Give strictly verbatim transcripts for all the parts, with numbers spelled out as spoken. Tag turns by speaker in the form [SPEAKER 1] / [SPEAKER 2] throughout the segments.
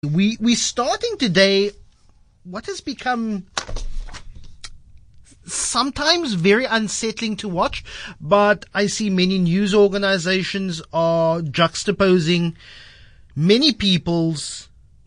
[SPEAKER 1] We, we're starting today what has become sometimes very unsettling to watch, but I see many news organizations are juxtaposing many people's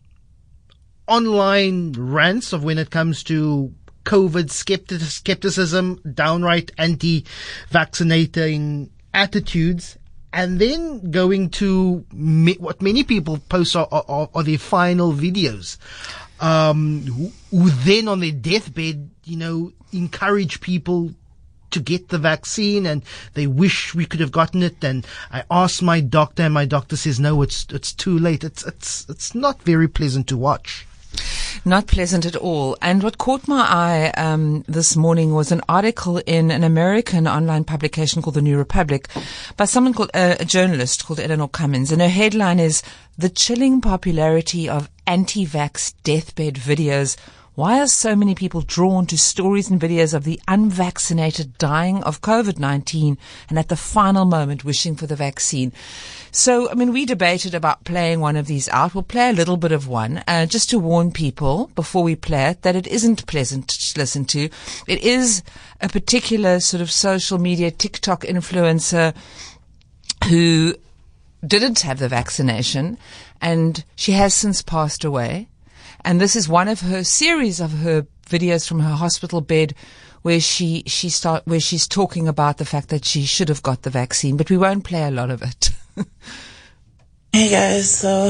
[SPEAKER 1] online rants of when it comes to COVID skeptic- skepticism, downright anti-vaccinating attitudes, and then going to me, what many people post are, are, are their final videos, um, who, who then on their deathbed, you know, encourage people to get the vaccine, and they wish we could have gotten it. And I asked my doctor, and my doctor says, no, it's, it's too late. It's, it's, it's not very pleasant to watch.
[SPEAKER 2] Not pleasant at all. And what caught my eye um, this morning was an article in an American online publication called The New Republic by someone called uh, a journalist called Eleanor Cummins, and her headline is "The Chilling Popularity of Anti-Vax Deathbed Videos. Why are so many people drawn to stories and videos of the unvaccinated dying of COVID nineteen and at the final moment wishing for the vaccine?" So, I mean, we debated about playing one of these out. We'll play a little bit of one, uh, just to warn people before we play it that it isn't pleasant to listen to. It is a particular sort of social media TikTok influencer who didn't have the vaccination, and she has since passed away. And this is one of her series of her videos from her hospital bed where she, she start, where she's talking about the fact that she should have got the vaccine, but we won't play a lot of it.
[SPEAKER 3] Hey guys, so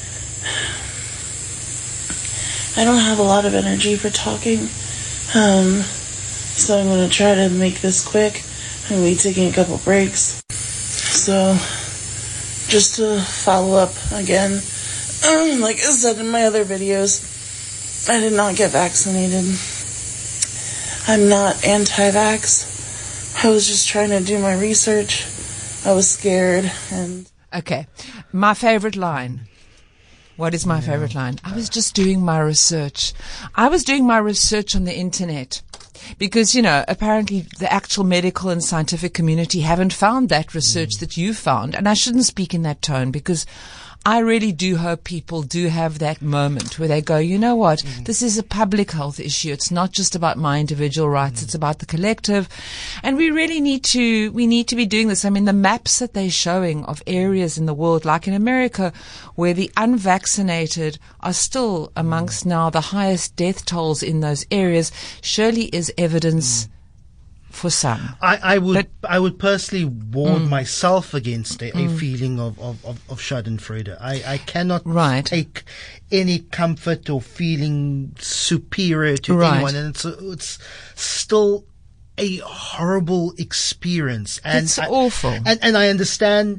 [SPEAKER 3] I don't have a lot of energy for talking, um, so I'm going to try to make this quick. I'm going to be taking a couple breaks. So, just to follow up again, um, like I said in my other videos, I did not get vaccinated. I'm not anti-vax. I was just trying to do my research. I was scared. And
[SPEAKER 2] okay, my favorite line. What is my yeah. favorite line? I was just doing my research. I was doing my research on the internet because, you know, apparently the actual medical and scientific community haven't found that research mm. that you found. And I shouldn't speak in that tone because I really do hope people do have that moment where they go, you know what, mm. this is a public health issue. It's not just about my individual rights. Mm. It's about the collective. And we really need to, we need to be doing this. I mean, the maps that they're showing of areas in the world, like in America, where the unvaccinated are still amongst now the highest death tolls in those areas, surely is evidence mm. for some.
[SPEAKER 1] I, I would but, I would personally warn
[SPEAKER 2] mm,
[SPEAKER 1] myself against a, a
[SPEAKER 2] mm.
[SPEAKER 1] feeling of, of, of, of schadenfreude. I, I cannot
[SPEAKER 2] right.
[SPEAKER 1] take any comfort or feeling superior to
[SPEAKER 2] right.
[SPEAKER 1] anyone, and it's it's still a horrible experience. And
[SPEAKER 2] it's
[SPEAKER 1] I,
[SPEAKER 2] awful.
[SPEAKER 1] And, and I understand.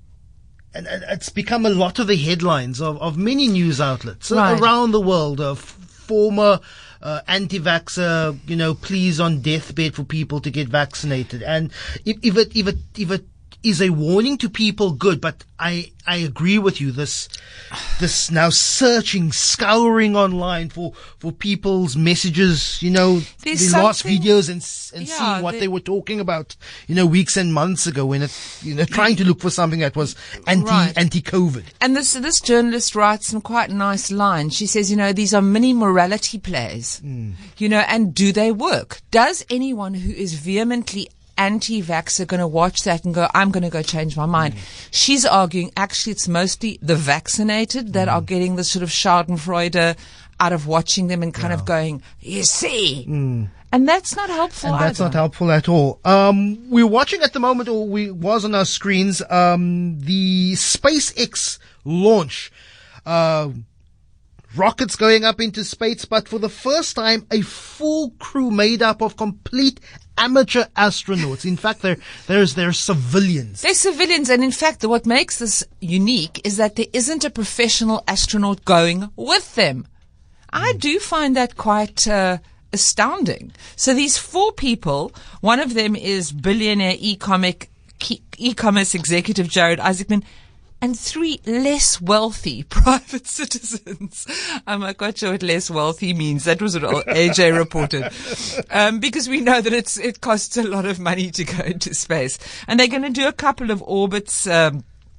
[SPEAKER 1] And it's become a lot of the headlines of, of many news outlets
[SPEAKER 2] right.
[SPEAKER 1] around the world of former Uh, anti-vaxxer, you know, pleas on deathbed for people to get vaccinated. And if, if it, if it, if it is a warning to people, good. But I, I agree with you. This, this now searching, scouring online for, for people's messages, you know,
[SPEAKER 2] There's
[SPEAKER 1] the last videos and, and
[SPEAKER 2] yeah,
[SPEAKER 1] seeing what
[SPEAKER 2] the,
[SPEAKER 1] they were talking about, you know, weeks and months ago when it, you know, trying to look for something that was anti,
[SPEAKER 2] right.
[SPEAKER 1] anti-COVID.
[SPEAKER 2] And this, this journalist writes some quite nice lines. She says, you know, these are mini morality plays, mm. you know, and do they work? Does anyone who is vehemently anti-vaxxer going to watch that and go, I'm going to go change my mind? Mm. She's arguing actually it's mostly the vaccinated that mm. are getting the sort of schadenfreude out of watching them and kind yeah. of going, you see. Mm. And that's not helpful
[SPEAKER 1] And that's
[SPEAKER 2] either.
[SPEAKER 1] not helpful at all. Um, we're watching at the moment, or we was on our screens, um, the SpaceX launch. Uh, rockets going up into space, but for the first time, a full crew made up of complete amateur astronauts. In fact, they're, there's, they're civilians.
[SPEAKER 2] They're civilians. And in fact, what makes this unique is that there isn't a professional astronaut going with them. I do find that quite, uh, astounding. So these four people, one of them is billionaire e-comic, e-commerce executive Jared Isaacman, and three less wealthy private citizens. I'm not quite sure what less wealthy means. That was what A J reported. Um, because we know that it's, it costs a lot of money to go into space. And they're going to do a couple of orbits, um,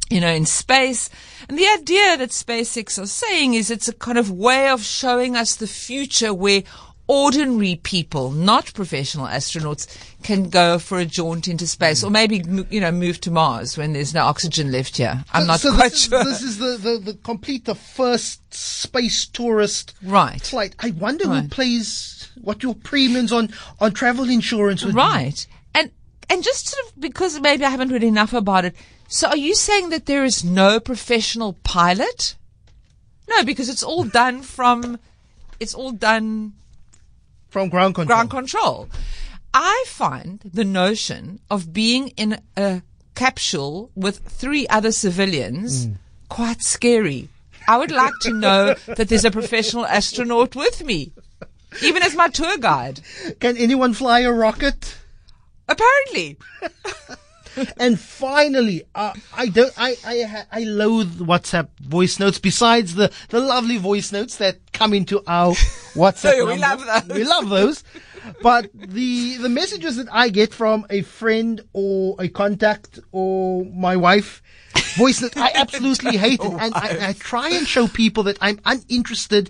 [SPEAKER 2] you know, in space. And the idea that SpaceX are saying is it's a kind of way of showing us the future where ordinary people, not professional astronauts, can go for a jaunt into space, or maybe, you know, move to Mars when there's no oxygen left here. I'm
[SPEAKER 1] so,
[SPEAKER 2] not
[SPEAKER 1] so
[SPEAKER 2] quite
[SPEAKER 1] this
[SPEAKER 2] sure.
[SPEAKER 1] Is, this is the, the, the complete, the first space tourist
[SPEAKER 2] Right.
[SPEAKER 1] flight. I wonder
[SPEAKER 2] Right.
[SPEAKER 1] who plays, what your premiums on, on travel insurance would be.
[SPEAKER 2] Right. And, and just sort of, because maybe I haven't read enough about it, so are you saying that there is no professional pilot? No, because it's all done from, it's all done
[SPEAKER 1] From ground control.
[SPEAKER 2] ground control. I find the notion of being in a capsule with three other civilians mm. quite scary. I would like to know that there's a professional astronaut with me, even as my tour guide.
[SPEAKER 1] Can anyone fly a rocket?
[SPEAKER 2] Apparently.
[SPEAKER 1] And finally, uh, I don't, I, I, ha- I loathe WhatsApp voice notes. Besides the, the lovely voice notes that come into our WhatsApp
[SPEAKER 2] Oh, we
[SPEAKER 1] number.
[SPEAKER 2] love those.
[SPEAKER 1] We love those. But the, the messages that I get from a friend or a contact or my wife, voice note, I absolutely hate it. And I, I try and show people that I'm uninterested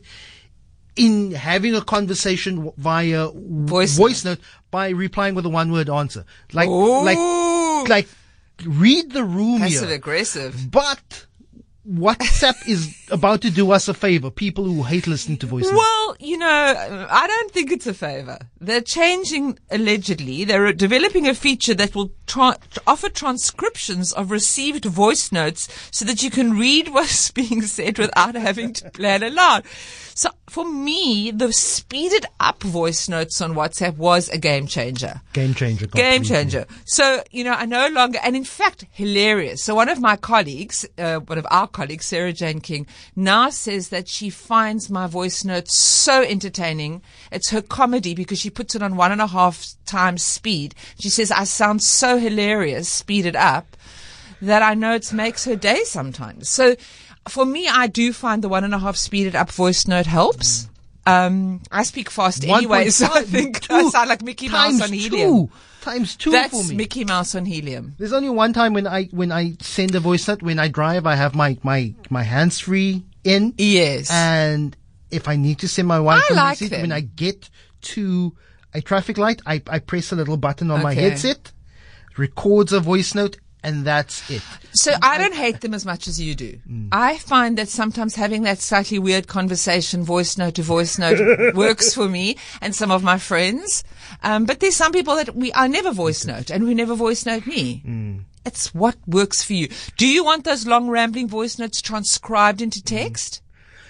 [SPEAKER 1] in having a conversation via
[SPEAKER 2] Voice
[SPEAKER 1] voice note by replying with a one word answer. Like,
[SPEAKER 2] Ooh.
[SPEAKER 1] like, like, read the room
[SPEAKER 2] Passive
[SPEAKER 1] here.
[SPEAKER 2] aggressive.
[SPEAKER 1] But WhatsApp is about to do us a favor. People who hate listening to voice notes.
[SPEAKER 2] Well, you know, I don't think it's a favor. They're changing, allegedly, they're developing a feature that will tra- offer transcriptions of received voice notes so that you can read what's being said without having to play it aloud. So for me, the speeded up voice notes on WhatsApp was a game changer.
[SPEAKER 1] Game changer.
[SPEAKER 2] Game
[SPEAKER 1] completely.
[SPEAKER 2] changer. So, you know, I no longer, and in fact, hilarious. So one of my colleagues, uh, one of our colleagues, Sarah Jane King, now says that she finds my voice notes so entertaining. It's her comedy because she puts it on one and a half times speed. She says, I sound so hilarious, speeded up, that I know it makes her day sometimes. So for me, I do find the one and a half speeded up voice note helps. Um, I speak fast anyway, so I think
[SPEAKER 1] two,
[SPEAKER 2] I sound like Mickey Mouse
[SPEAKER 1] times
[SPEAKER 2] on helium.
[SPEAKER 1] Two, times two
[SPEAKER 2] That's
[SPEAKER 1] for me.
[SPEAKER 2] Mickey Mouse on helium.
[SPEAKER 1] There's only one time when I when I send a voice note. When I drive, I have my my my hands free in.
[SPEAKER 2] Yes.
[SPEAKER 1] And if I need to send my wife
[SPEAKER 2] I
[SPEAKER 1] a
[SPEAKER 2] like
[SPEAKER 1] message,
[SPEAKER 2] them.
[SPEAKER 1] when I get to a traffic light, I I press a little button on my
[SPEAKER 2] Okay.
[SPEAKER 1] headset, records a voice note, and that's it.
[SPEAKER 2] So I don't hate them as much as you do.
[SPEAKER 1] Mm.
[SPEAKER 2] I find that sometimes having that slightly weird conversation, voice note to voice note, works for me and some of my friends. Um, but there's some people that we, I never voice note and we never voice note me.
[SPEAKER 1] Mm.
[SPEAKER 2] It's what works for you. Do you want those long rambling voice notes transcribed into text?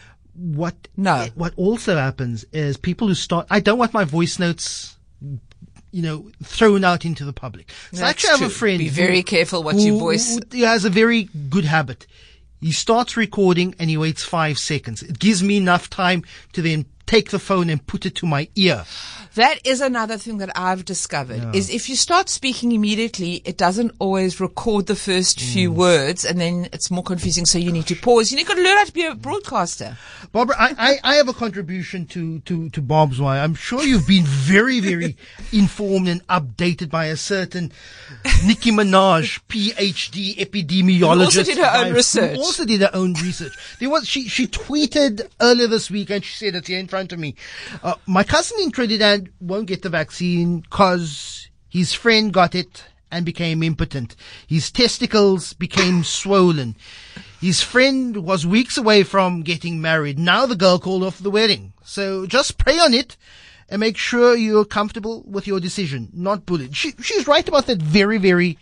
[SPEAKER 1] What
[SPEAKER 2] No.
[SPEAKER 1] What also happens is people who start. I don't want my voice notes, you know, thrown out into the public. So I
[SPEAKER 2] That's
[SPEAKER 1] actually have
[SPEAKER 2] true.
[SPEAKER 1] a friend.
[SPEAKER 2] Be
[SPEAKER 1] who-
[SPEAKER 2] very careful what
[SPEAKER 1] who,
[SPEAKER 2] you voice.
[SPEAKER 1] Who, who has a very good habit. He starts recording and he waits five seconds. It gives me enough time to then take the phone and put it to my ear.
[SPEAKER 2] That is another thing that I've discovered is if you start speaking immediately, it doesn't always record the first few words and then it's more confusing. So you need to pause. You need to learn how to be a broadcaster.
[SPEAKER 1] Barbara, I, I, I have a contribution to, to, to Bob's Why. I'm sure you've been very, very informed and updated by a certain Nicki Minaj, P H D epidemiologist.
[SPEAKER 2] Who also did her own
[SPEAKER 1] Who
[SPEAKER 2] research.
[SPEAKER 1] also did her own research. There was, she, she tweeted earlier this week and she said it's here in front of me. Uh, my cousin in Trinidad won't get the vaccine because his friend got it and became impotent. His testicles became swollen. His friend was weeks away from getting married. Now the girl called off the wedding. So just pray on it and make sure you're comfortable with your decision, not bullied. She, she's right about that very, very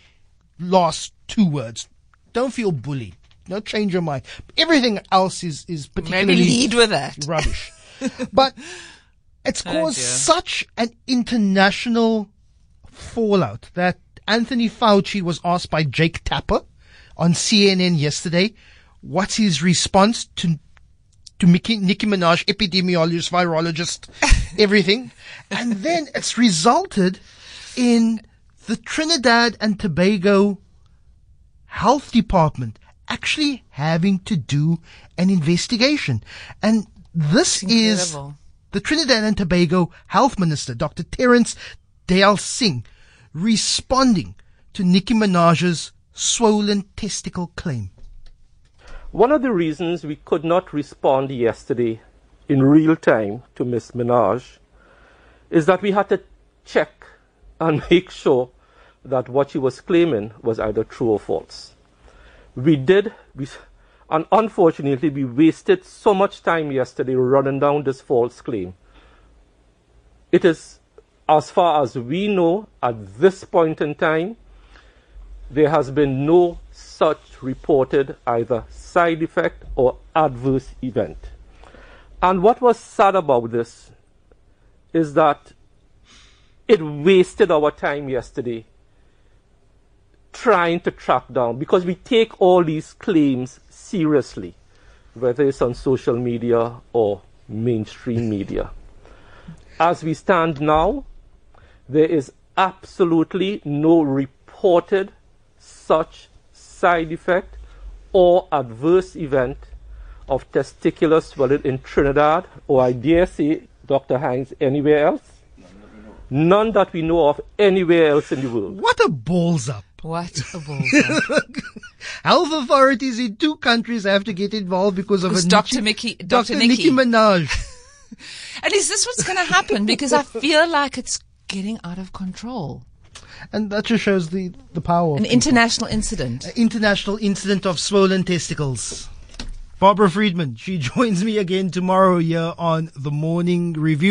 [SPEAKER 1] last two words. Don't feel bullied. Don't change your mind. Everything else is, is particularly
[SPEAKER 2] Maybe lead with that.
[SPEAKER 1] rubbish. But it's
[SPEAKER 2] Oh,
[SPEAKER 1] caused
[SPEAKER 2] dear.
[SPEAKER 1] such an international fallout that Anthony Fauci was asked by Jake Tapper on C N N yesterday, what's his response to to Mickey, Nicki Minaj, epidemiologist, virologist, everything. And then it's resulted in the Trinidad and Tobago Health Department actually having to do an investigation. And this is
[SPEAKER 2] Incredible.
[SPEAKER 1] the Trinidad and Tobago Health Minister, Doctor Terence Dale Singh, responding to Nicki Minaj's swollen testicle claim?
[SPEAKER 4] One of the reasons we could not respond yesterday in real time to Miz Minaj is that we had to check and make sure that what she was claiming was either true or false. We did, we, and unfortunately we wasted so much time yesterday running down this false claim. It is, as far as we know, at this point in time, there has been no such reported either side effect or adverse event. And what was sad about this is that it wasted our time yesterday trying to track down, because we take all these claims seriously, whether it's on social media or mainstream media. As we stand now, there is absolutely no reported such side effect or adverse event of testicular swelling in Trinidad, or I dare say, Doctor Hines, anywhere else? None that we know of anywhere else in the world.
[SPEAKER 1] What a balls up.
[SPEAKER 2] What a balls up.
[SPEAKER 1] Health authorities in two countries have to get involved because of a
[SPEAKER 2] Doctor Mickey, Doctor
[SPEAKER 1] Doctor Nicki Minaj.
[SPEAKER 2] And is this what's going to happen? Because I feel like it's getting out of control.
[SPEAKER 1] And that just shows the, the power.
[SPEAKER 2] An
[SPEAKER 1] of
[SPEAKER 2] international incident.
[SPEAKER 1] An international incident of swollen testicles. Barbara Friedman, she joins me again tomorrow here on The Morning Review.